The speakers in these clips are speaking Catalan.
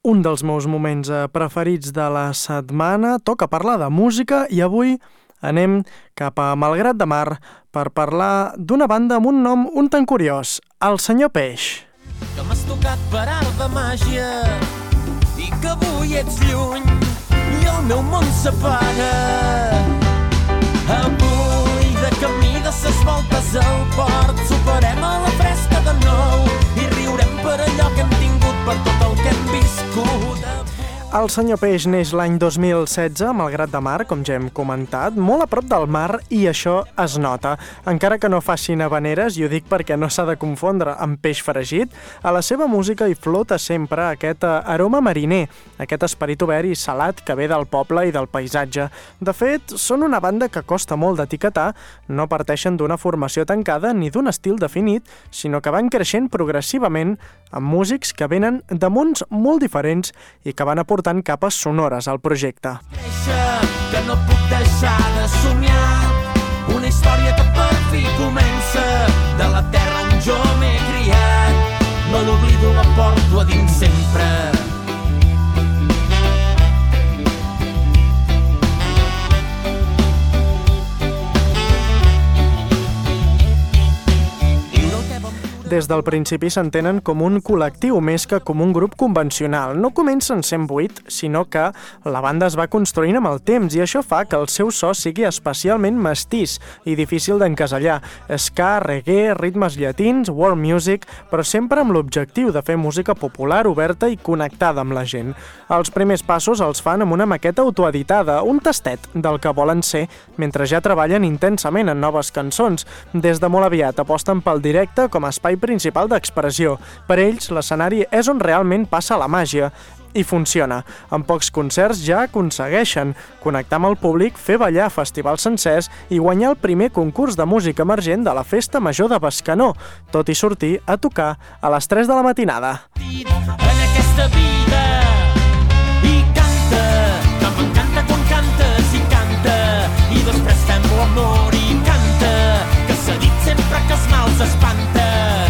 Un dels meus moments preferits de la setmana. Toca parlar de música i avui anem cap a Malgrat de Mar per parlar d'una banda amb un nom un tant curiós, el Senyor Peix. Que m'has tocat per art de màgia i que avui ets lluny i el meu món s'apaga. Avui de camí de ses voltes al port superem a la fresca de nou i riurem per allò que hem tingut, per tot el que hem viscut. El Senyor Peix neix l'any 2016 a Malgrat de Mar, com ja hem comentat, molt a prop del mar, i això es nota. Encara que no facin habaneres, i ho dic perquè no s'ha de confondre amb peix fregit, a la seva música hi flota sempre aquest aroma mariner, aquest esperit obert i salat que ve del poble i del paisatge. De fet, són una banda que costa molt d'etiquetar, no parteixen d'una formació tancada ni d'un estil definit, sinó que van creixent progressivament amb músics que venen de mons molt diferents i que van aportant capes sonores al projecte. Que no puc deixar de somiar una història que per fi comença de la terra on jo m'he criat. No l'oblido, la porto a dins sempre. Des del principi s'entenen com un col·lectiu més que com un grup convencional. No comencen sent 8, sinó que la banda es va construint amb el temps i això fa que el seu so sigui especialment mestís i difícil d'encasellar. Ska, reggae, ritmes llatins, world music, però sempre amb l'objectiu de fer música popular, oberta i connectada amb la gent. Els primers passos els fan amb una maqueta autoeditada, un tastet del que volen ser, mentre ja treballen intensament en noves cançons. Des de molt aviat aposten pel directe com a espai principal d'expressió. Per ells, l'escenari és on realment passa la màgia. I funciona. En pocs concerts ja aconsegueixen connectar amb el públic, fer ballar festivals sencers i guanyar el primer concurs de música emergent de la Festa Major de Bescanó, tot i sortir a tocar a les 3 de la matinada. En aquesta vida i canta, que m'encanta quan cantes i canta, i després fem l'amor i canta, que s'ha dit sempre que els mals espanta.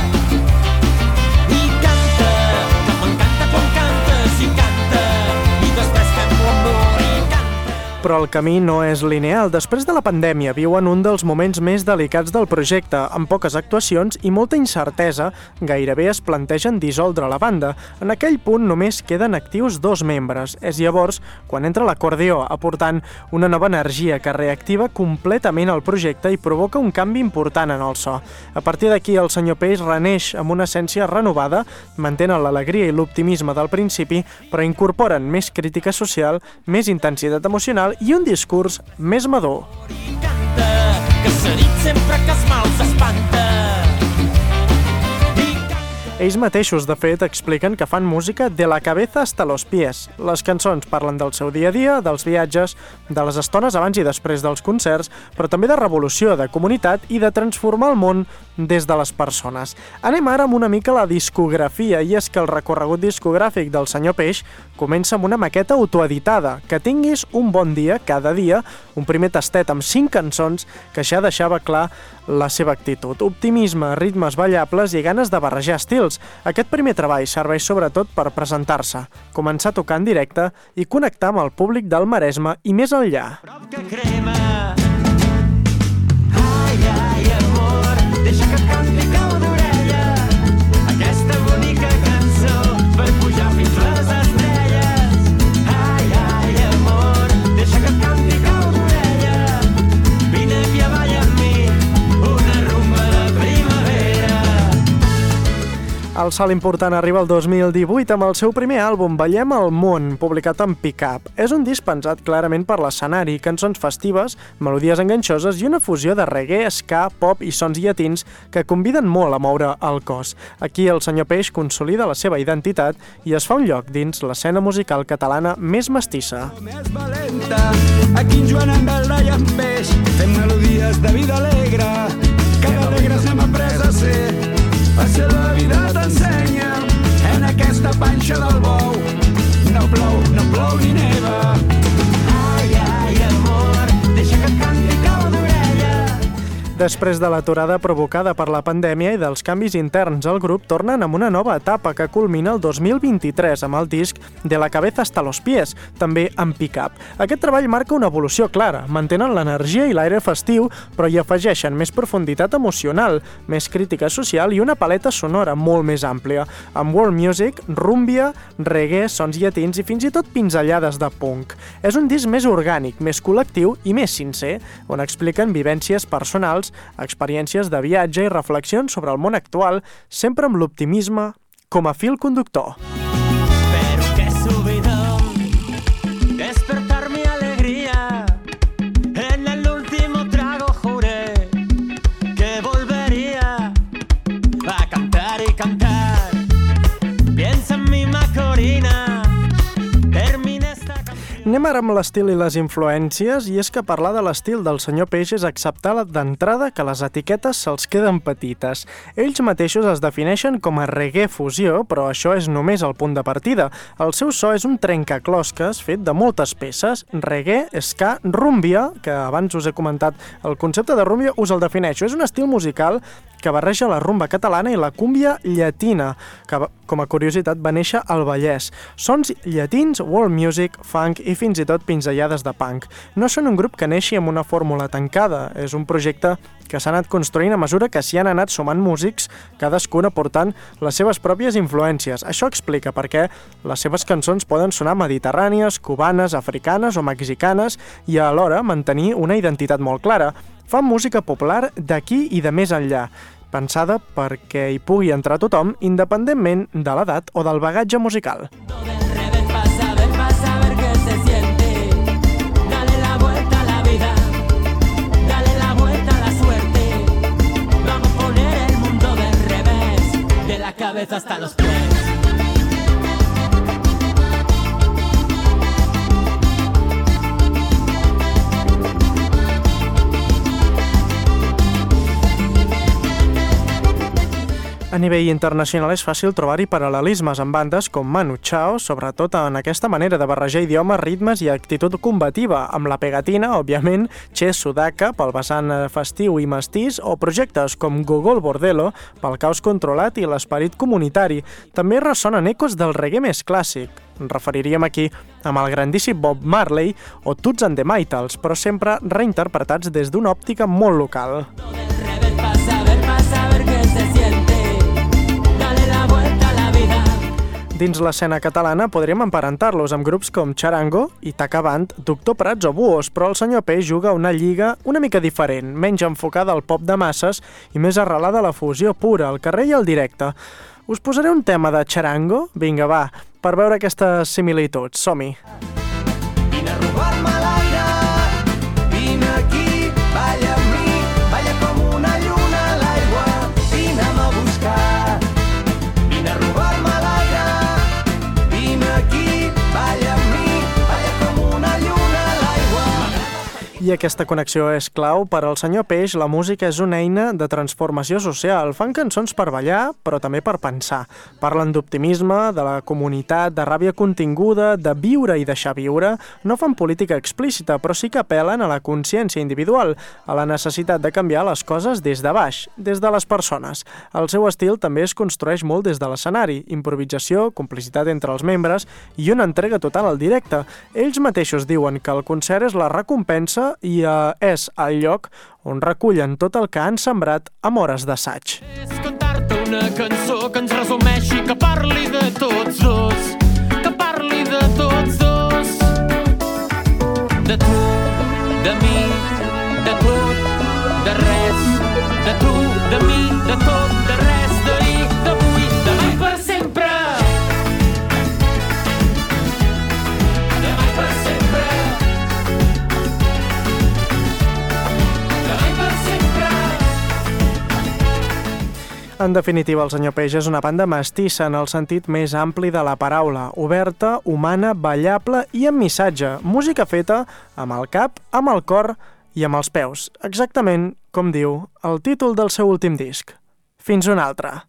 Però el camí no és lineal. Després de la pandèmia viuen un dels moments més delicats del projecte, amb poques actuacions i molta incertesa, gairebé es plantegen dissoldre la banda. En aquell punt només queden actius 2 membres. És llavors quan entra l'acordió, aportant una nova energia que reactiva completament el projecte i provoca un canvi important en el so. A partir d'aquí el Senyor Peix reneix amb una essència renovada, mantenen l'alegria i l'optimisme del principi, però incorporen més crítica social, més intensitat emocional i un discurs més madur. Que s'ha dit sempre que els mals espanta. Ells mateixos, de fet, expliquen que fan música de la cabeza hasta los pies. Les cançons parlen del seu dia a dia, dels viatges, de les estones abans i després dels concerts, però també de revolució, de comunitat i de transformar el món des de les persones. Anem ara amb una mica la discografia, i és que el recorregut discogràfic del Senyor Peix comença amb una maqueta autoeditada, Que tinguis un bon dia cada dia, un primer tastet amb 5 cançons que ja deixava clar la seva actitud. Optimisme, ritmes ballables i ganes de barrejar estils. Aquest primer treball serveix sobretot per presentar-se, començar a tocar en directe i connectar amb el públic del Maresme i més enllà. Que crema. Ai, ai, amor, deixa que canti cau d'orella aquesta bonica cançó per pujar fins les estrelles. Ai, ai, amor, deixa que canti cau d'orella, vine aquí a ballar amb mi una rumba de primavera. El salt important arriba el 2018 amb el seu primer àlbum, Ballem al món, publicat en Pick-up. És un disc pensat clarament per l'escenari, cançons festives, melodies enganxoses i una fusió de reggae, ska, pop i sons llatins que conviden molt a moure el cos. Aquí el Senyor Peix consolida la seva identitat i es fa un lloc dins l'escena musical catalana més mestissa. Més valenta, aquí en Joan, en Belda i en Peix, fem melodies de vida alegre, que d'alegres hem après a ser la vida t'ensenya, en aquesta panxa del bou, no plou ni neva. Ai, ai, amor, deixa que canti cau d'orella. Després de l'aturada provocada per la pandèmia i dels canvis interns al grup, tornen amb una nova etapa que culmina el 2023 amb el disc De la cabeza hasta los pies, també amb pick-up. Aquest treball marca una evolució clara, mantenen l'energia i l'aire festiu, però hi afegeixen més profunditat emocional, més crítica social i una paleta sonora molt més àmplia, amb world music, rúmbia, reggae, sons llatins i fins i tot pinzellades de punk. És un disc més orgànic, més col·lectiu i més sincer, on expliquen vivències personals, experiències de viatge i reflexions sobre el món actual, sempre amb l'optimisme com a fil conductor. Pero qué subidón, despertar mi alegría. En el último trago juré que volvería a cantar y cantar. Piensa en mi Macorina. Termina esta canción. Anem ara amb l'estil i les influències, i és que parlar de l'estil del senyor Peix és acceptar d'entrada que les etiquetes se'ls queden petites. Ells mateixos es defineixen com a reggae fusió, però això és només el punt de partida. El seu so és un trencaclosques fet de moltes peces, reggae, ska, rúmbia, que abans us he comentat el concepte de rúmbia, us el defineixo. És un estil musical que barreja la rumba catalana i la cúmbia llatina, que, com a curiositat, va néixer al Vallès. Sons llatins, world music, funk i fins i tot pinzellades de punk. No són un grup que neixi amb una fórmula tancada, és un projecte que s'ha anat construint a mesura que s'hi han anat sumant músics, cadascun aportant les seves pròpies influències. Això explica per què les seves cançons poden sonar mediterrànies, cubanes, africanes o mexicanes i alhora mantenir una identitat molt clara. Fan música popular d'aquí i de més enllà, pensada perquè hi pugui entrar tothom independentment de l'edat o del bagatge musical. Cabeza hasta los pies. A nivell internacional és fàcil trobar-hi paral·lelismes amb bandes com Manu Chao, sobretot en aquesta manera de barrejar idiomes, ritmes i actitud combativa, amb la pegatina, òbviament, Che Sudaka pel vessant festiu i mestís, o projectes com Gogol Bordello pel caos controlat i l'esperit comunitari. També ressonen ecos del reggae més clàssic. Ens referiríem aquí amb el grandíssim Bob Marley o Toots and the Maytals, però sempre reinterpretats des d'una òptica molt local. Dins l'escena catalana podríem emparentar-los amb grups com Charango, Itaca Band, Doctor Prats o Buos, però el senyor Peix juga una lliga una mica diferent, menys enfocada al pop de masses i més arrelada a la fusió pura, al carrer i al directe. Us posaré un tema de Charango? Vinga, va, per veure aquestes similituds. Som-hi! Vine a robar-me l'aire, vine aquí, balla amb mi, balla com una lluna a l'aigua, vine-me a buscar. Vine a robar-me l'aire, vine aquí, balla amb mi, balla com una lluna a l'aigua. I aquesta connexió és clau. Per al senyor Peix, la música és una eina de transformació social. Fan cançons per ballar, però també per pensar. Parlen d'optimisme, de la comunitat, de ràbia continguda, de viure i deixar viure. No fan política explícita, però sí que apel·len a la consciència individual, a la necessitat de canviar les coses des de baix, des de les persones. El seu estil també es construeix molt des de l'escenari, improvisació, complicitat entre els membres i una entrega total al directe. Ells mateixos diuen que el concert és la recompensa i és el lloc on recullen tot el que han sembrat amb hores d'assaig. És cantar-te una cançó que ens resumeixi, que parli de tots dos, que parli de tots dos, de tu, de mi, de tot, de res, de tu, de mi, de tot, de res, d'ahir, d'avui, demà i per sempre. Demà i per sempre. En definitiva, el senyor Peix és una banda mestissa en el sentit més ampli de la paraula, oberta, humana, ballable i amb missatge, música feta amb el cap, amb el cor i amb els peus, exactament com diu el títol del seu últim disc. Fins una altra.